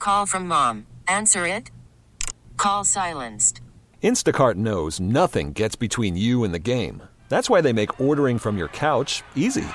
Call from mom. Answer it. Call silenced. Instacart knows nothing gets between you and the game. That's why they make ordering from your couch easy.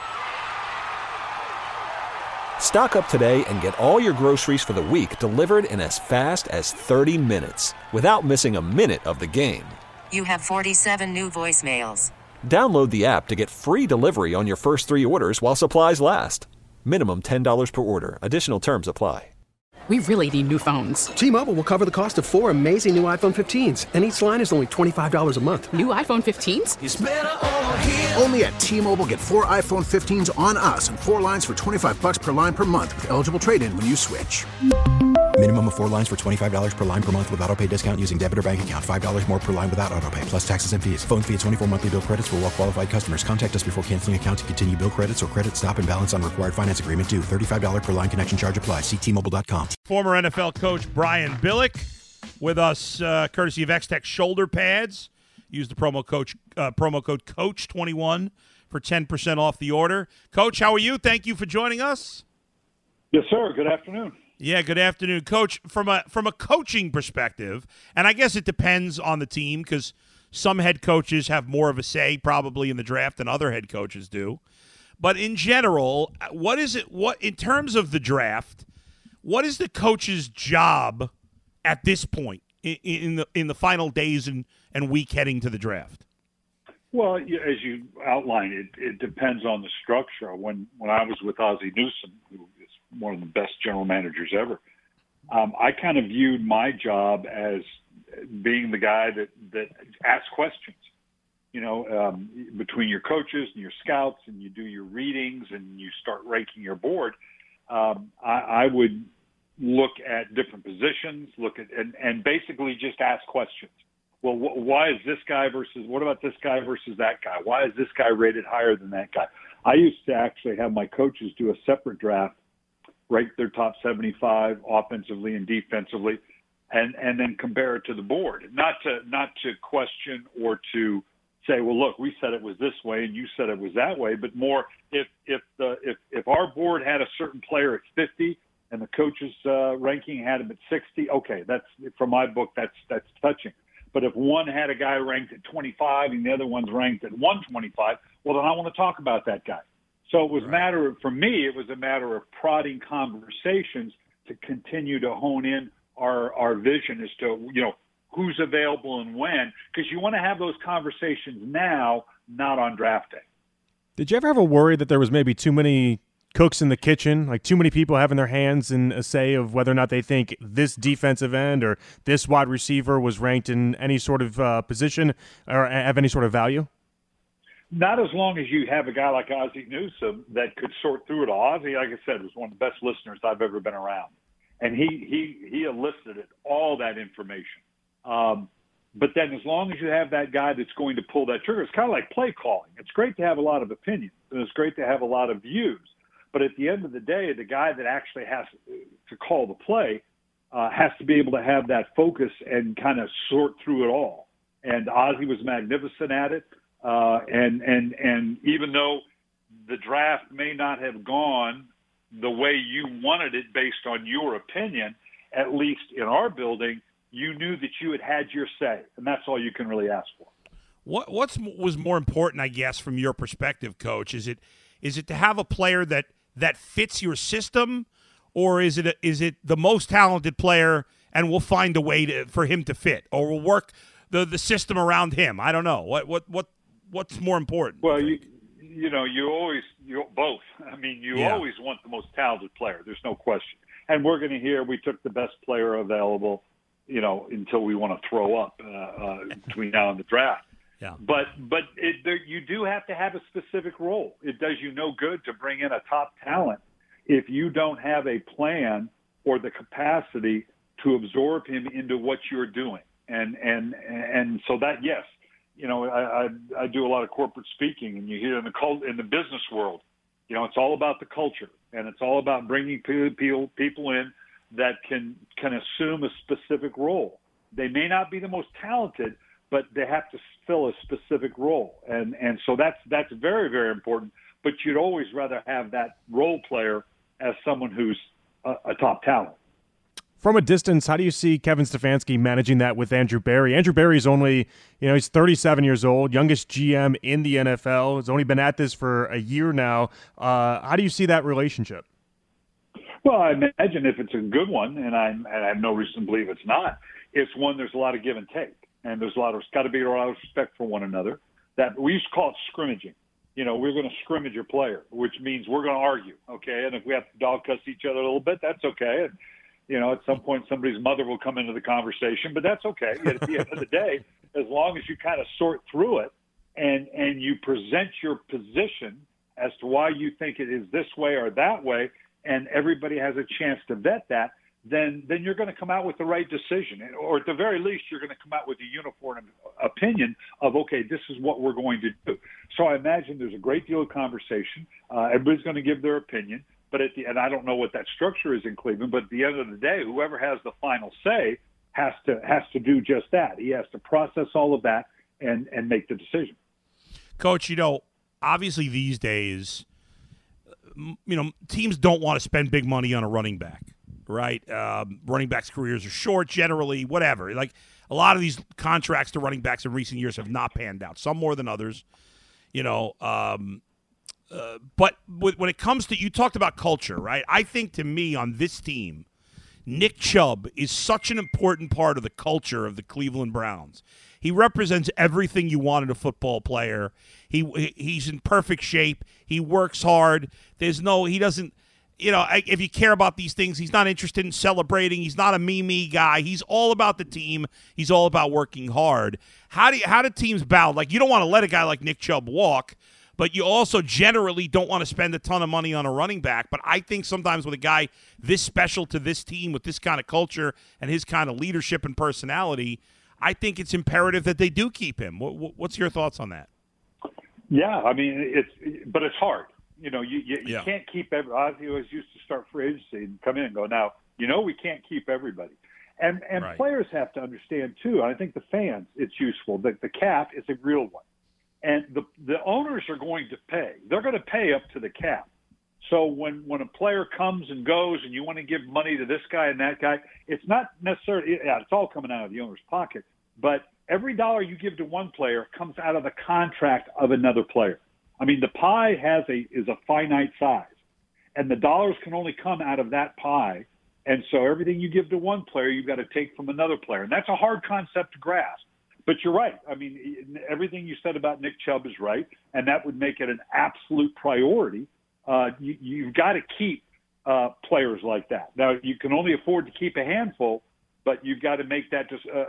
Stock up today and get all your groceries for the week delivered in as fast as 30 minutes without missing a minute of the game. You have 47 new voicemails. Download the app to get free delivery on your first 3 orders while supplies last. Minimum $10 per order. Additional terms apply. We really need new phones. T-Mobile will cover the cost of 4 amazing new iPhone 15s, and each line is only $25 a month. New iPhone 15s? It's better over here. Only at T-Mobile, get 4 iPhone 15s on us and 4 lines for $25 per line per month with eligible trade-in when you switch. Minimum of 4 lines for $25 per line per month with autopay discount using debit or bank account. $5 more per line without autopay, plus taxes and fees. Phone fee at 24 monthly bill credits for well-qualified customers. Contact us before canceling account to continue bill credits or credit stop and balance on required finance agreement due. $35 per line connection charge applies. See T-Mobile.com. Former NFL coach Brian Billick with us, courtesy of X-Tech shoulder pads. Use the promo code COACH21 for 10% off the order. Coach, how are you? Thank you for joining us. Yes, sir. Good afternoon. Yeah, good afternoon, Coach. From a coaching perspective, and I guess it depends on the team because some head coaches have more of a say probably in the draft than other head coaches do. But in general, what in terms of the draft, what is the coach's job at this point in the final days and week heading to the draft? Well, as you outlined, it depends on the structure. When I was with Ozzie Newsome, who is one of the best general managers ever, I kind of viewed my job as being the guy that asks questions. Between your coaches and your scouts, and you do your readings and you start ranking your board, I would look at different positions, and basically just ask questions. Well, why is this guy what about this guy versus that guy? Why is this guy rated higher than that guy? I used to actually have my coaches do a separate draft, rank their top 75 offensively and defensively, and then compare it to the board. Not to question or to say, well, look, we said it was this way and you said it was that way, but more if our board had a certain player at 50 and the coach's ranking had him at 60, okay, that's from my book, that's touching. But if one had a guy ranked at 25 and the other one's ranked at 125, well, then I want to talk about that guy. So it was for me, it was a matter of prodding conversations to continue to hone in our vision as to, who's available and when, because you want to have those conversations now, not on draft day. Did you ever have a worry that there was maybe too many cooks in the kitchen, like too many people having their hands in a say of whether or not they think this defensive end or this wide receiver was ranked in any sort of position or have any sort of value? Not as long as you have a guy like Ozzie Newsome that could sort through it all. Ozzie, like I said, was one of the best listeners I've ever been around. And he elicited all that information. But then as long as you have that guy that's going to pull that trigger, it's kind of like play calling. It's great to have a lot of opinions, and it's great to have a lot of views. But at the end of the day, the guy that actually has to call the play has to be able to have that focus and kind of sort through it all. And Ozzie was magnificent at it. And even though the draft may not have gone the way you wanted it based on your opinion, at least in our building, you knew that you had your say, and that's all you can really ask for. What was more important, I guess, from your perspective, Coach? Is it to have a player that fits your system, or is it the most talented player and we'll find a way for him to fit, or we'll work the system around him? I don't know. What's more important? Well, you both. I mean, you always want the most talented player. There's no question. And we're going to hear we took the best player available, until we want to throw up between now and the draft. Yeah. But you do have to have a specific role. It does you no good to bring in a top talent if you don't have a plan or the capacity to absorb him into what you're doing. And so that, yes, I do a lot of corporate speaking, and you hear in the business world, it's all about the culture, and it's all about bringing people in that can assume a specific role. They may not be the most talented, but they have to fill a specific role. And so that's very, very important. But you'd always rather have that role player as someone who's a top talent. From a distance, how do you see Kevin Stefanski managing that with Andrew Berry? Andrew Berry's only, he's 37 years old, youngest GM in the NFL. He's only been at this for a year now. How do you see that relationship? Well, I imagine if it's a good one, and I have no reason to believe it's not, it's one there's a lot of give and take, and there's got to be a lot of respect for one another. That we used to call it scrimmaging. We're going to scrimmage your player, which means we're going to argue, okay? And if we have to dog cuss each other a little bit, that's okay. And, at some point somebody's mother will come into the conversation, but that's okay. At the end of the day, as long as you kind of sort through it and you present your position as to why you think it is this way or that way, and everybody has a chance to vet that, then you're going to come out with the right decision. Or at the very least, you're going to come out with a uniform opinion of, okay, this is what we're going to do. So I imagine there's a great deal of conversation. Everybody's going to give their opinion. But and I don't know what that structure is in Cleveland, but at the end of the day, whoever has the final say has to do just that. He has to process all of that and make the decision. Coach, obviously these days, teams don't want to spend big money on a running back. Right, running backs' careers are short generally. Whatever, like a lot of these contracts to running backs in recent years have not panned out. Some more than others, But when it comes to, you talked about culture, right? I think to me on this team, Nick Chubb is such an important part of the culture of the Cleveland Browns. He represents everything you want in a football player. He's in perfect shape. He works hard. He doesn't. If you care about these things, he's not interested in celebrating. He's not a me guy. He's all about the team. He's all about working hard. How do teams balance? Like, you don't want to let a guy like Nick Chubb walk, but you also generally don't want to spend a ton of money on a running back. But I think sometimes with a guy this special to this team, with this kind of culture and his kind of leadership and personality, I think it's imperative that they do keep him. What's your thoughts on that? Yeah, I mean, it's hard. You can't keep everybody. I always used to start free agency and come in and go, now, we can't keep everybody. And right. Players have to understand, too, I think the fans, it's useful, that the cap is a real one. And the owners are going to pay. They're going to pay up to the cap. So when a player comes and goes and you want to give money to this guy and that guy, it's not necessarily – it's all coming out of the owner's pocket. But every dollar you give to one player comes out of the contract of another player. I mean, the pie is a finite size, and the dollars can only come out of that pie. And so everything you give to one player, you've got to take from another player. And that's a hard concept to grasp. But you're right. I mean, everything you said about Nick Chubb is right, and that would make it an absolute priority. You've got to keep players like that. Now, you can only afford to keep a handful, but you've got to make that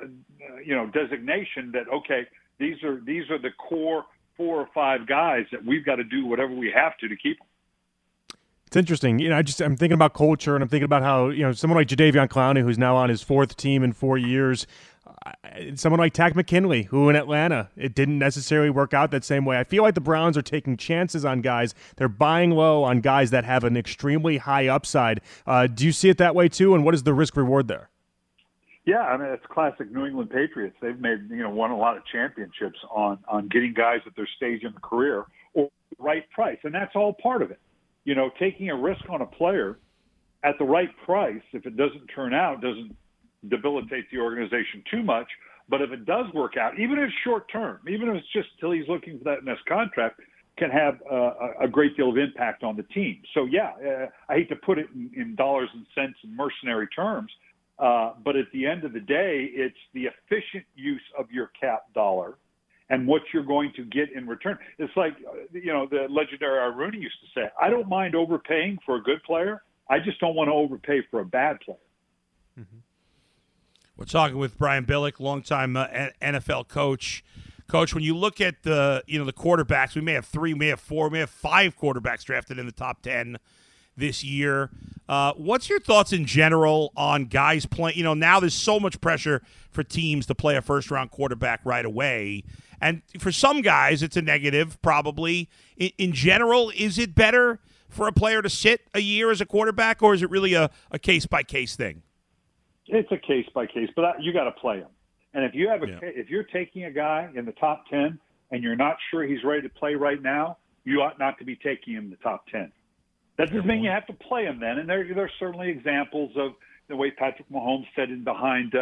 designation that, okay, these are the core 4 or 5 guys that we've got to do whatever we have to keep them. It's interesting. I'm thinking about culture, and I'm thinking about how, someone like Jadeveon Clowney, who's now on his 4th team in 4 years, someone like Takk McKinley, who in Atlanta, it didn't necessarily work out that same way. I feel like the Browns are taking chances on guys. They're buying low on guys that have an extremely high upside. Do you see it that way too? And what is the risk reward there? Yeah, I mean, it's classic New England Patriots. They've won a lot of championships on getting guys at their stage in the career or the right price, and that's all part of it. Taking a risk on a player at the right price, if it doesn't turn out, doesn't debilitate the organization too much. But if it does work out, even if it's short term, even if it's just till he's looking for that next contract, can have a great deal of impact on the team. So, I hate to put it in dollars and cents and mercenary terms, but at the end of the day, it's the efficient use of your cap dollar and what you're going to get in return. It's like, the legendary Rooney used to say, I don't mind overpaying for a good player. I just don't want to overpay for a bad player. Mm-hmm. We're talking with Brian Billick, longtime NFL coach. Coach, when you look at the quarterbacks, we may have 3, we may have 4, we may have 5 quarterbacks drafted in the top 10 this year. What's your thoughts in general on guys playing? Now there's so much pressure for teams to play a first-round quarterback right away. And for some guys, it's a negative, probably. In general, is it better for a player to sit a year as a quarterback, or is it really a case-by-case thing? It's a case-by-case, but you got to play him. And if you have if you're taking a guy in the top 10 and you're not sure he's ready to play right now, you ought not to be taking him in the top 10. That doesn't mean you have to play him then. And there's certainly examples of, the way Patrick Mahomes fed in behind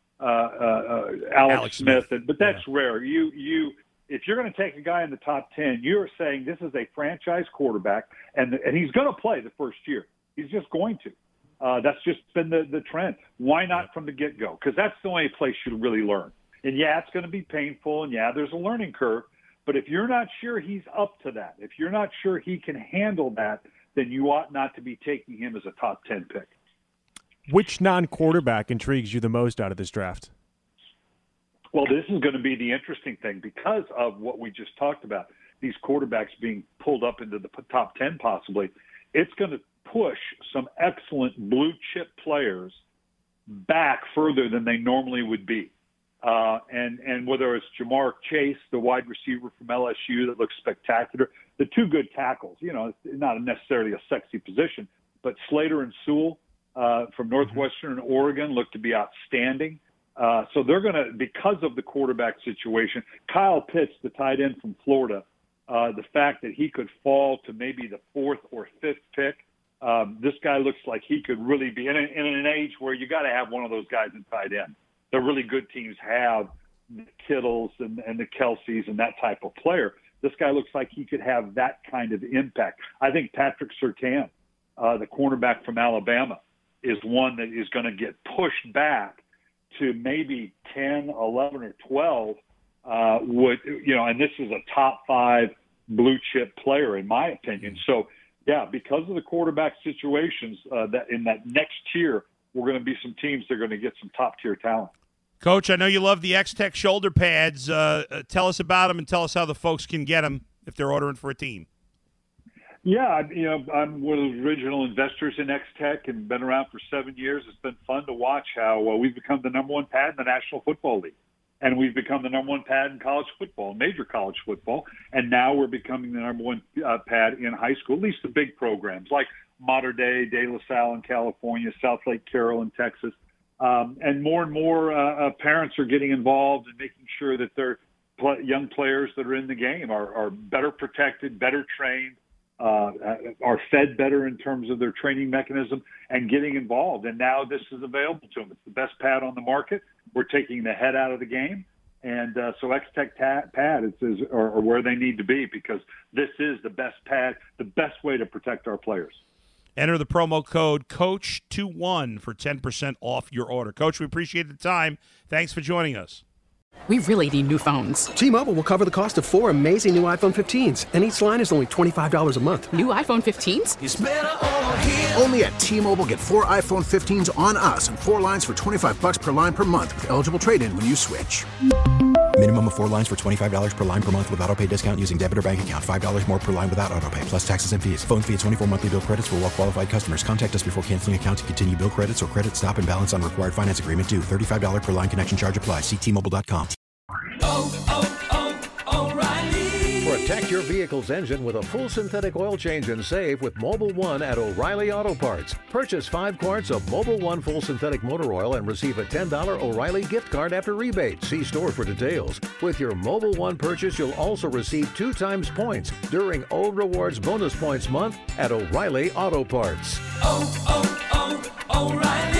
Alex Smith. But that's rare. If you're going to take a guy in the top 10, you're saying this is a franchise quarterback, and he's going to play the first year. He's just going to. That's just been the trend. Why not from the get-go? Because that's the only place you really learn. And, yeah, it's going to be painful, and, yeah, there's a learning curve. But if you're not sure he's up to that, if you're not sure he can handle that, then you ought not to be taking him as a top 10 pick. Which non-quarterback intrigues you the most out of this draft? Well, this is going to be the interesting thing because of what we just talked about, these quarterbacks being pulled up into the top 10 possibly. It's going to push some excellent blue-chip players back further than they normally would be. And whether it's Jamar Chase, the wide receiver from LSU that looks spectacular, the two good tackles, it's not necessarily a sexy position, but Slater and Sewell from Northwestern and Oregon look to be outstanding. So they're going to, because of the quarterback situation, Kyle Pitts, the tight end from Florida, the fact that he could fall to maybe the 4th or 5th pick, this guy looks like he could really be in an age where you got to have one of those guys in tight end. The really good teams have the Kittles and the Kelseys and that type of player. This guy looks like he could have that kind of impact. I think Patrick Surtain, the cornerback from Alabama, is one that is going to get pushed back to maybe 10, 11, or 12, and this is a top 5 blue chip player in my opinion. So, yeah, because of the quarterback situations, that in that next tier, we're going to be some teams that are going to get some top tier talent. Coach, I know you love the X-Tech shoulder pads. Tell us about them and tell us how the folks can get them if they're ordering for a team. Yeah, I'm one of the original investors in X-Tech and been around for 7 years. It's been fun to watch how we've become the number 1 pad in the National Football League. And we've become the number 1 pad in college football, major college football. And now we're becoming the number 1 pad in high school, at least the big programs like Mater Dei, De La Salle in California, South Lake Carroll in Texas. And more parents are getting involved and making sure that their young players that are in the game are better protected, better trained, are fed better in terms of their training mechanism and getting involved. And now this is available to them. It's the best pad on the market. We're taking the head out of the game. And so X-Tech pads are where they need to be because this is the best pad, the best way to protect our players. Enter the promo code COACH21 for 10% off your order. Coach, we appreciate the time. Thanks for joining us. We really need new phones. T-Mobile will cover the cost of 4 amazing new iPhone 15s, and each line is only $25 a month. New iPhone 15s? It's better over here. Only at T-Mobile, get 4 iPhone 15s on us and 4 lines for $25 per line per month with eligible trade-in when you switch. Minimum of 4 lines for $25 per line per month with autopay discount using debit or bank account. $5 more per line without autopay, plus taxes and fees. Phone fee at 24 monthly bill credits for well-qualified customers. Contact us before canceling account to continue bill credits or credit stop and balance on required finance agreement due. $35 per line connection charge applies. See T-Mobile.com. O'Reilly. Protect your vehicle's engine with a full synthetic oil change and save with Mobil 1 at O'Reilly Auto Parts. Purchase 5 quarts of Mobil 1 full synthetic motor oil and receive a $10 O'Reilly gift card after rebate. See store for details. With your Mobil 1 purchase, you'll also receive 2 times points during O Rewards Bonus Points Month at O'Reilly Auto Parts. O'Reilly.